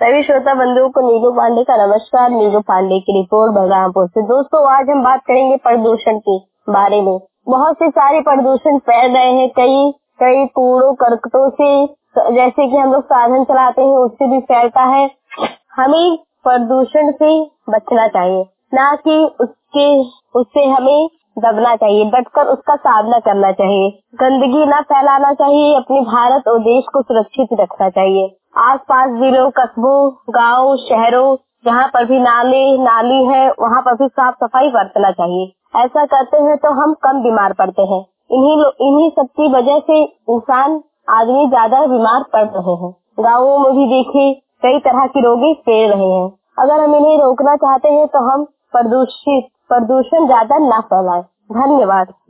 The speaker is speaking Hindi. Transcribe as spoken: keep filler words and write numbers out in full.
सभी श्रोता बंधुओं को नीलू पांडे का नमस्कार। नीलू पांडे की रिपोर्ट बलरामपुर से। दोस्तों, आज हम बात करेंगे प्रदूषण के बारे में। बहुत से सारे प्रदूषण फैल रहे हैं, कई कई कूड़ों करकटों से, जैसे कि हम लोग साधन चलाते हैं उससे भी फैलता है। हमें प्रदूषण से बचना चाहिए, ना कि उसके उससे हमें दबना चाहिए, डटकर उसका सामना करना चाहिए। गंदगी ना फैलाना चाहिए, अपने भारत और देश को सुरक्षित रखना चाहिए। आसपास जिलों, कस्बों, गांव, शहरों, जहाँ पर भी नाले नाली है वहाँ पर भी साफ सफाई बरतना चाहिए। ऐसा करते हैं तो हम कम बीमार पड़ते हैं। इन्हीं इन्हीं सब की वजह से इंसान आदमी ज्यादा बीमार पड़ रहे हैं। गाँवों में भी देखिए कई तरह की रोगी फैल रहे हैं। अगर हम इन्हें रोकना चाहते हैं तो हम प्रदूषित प्रदूषण ज्यादा न फैलाएं। धन्यवाद।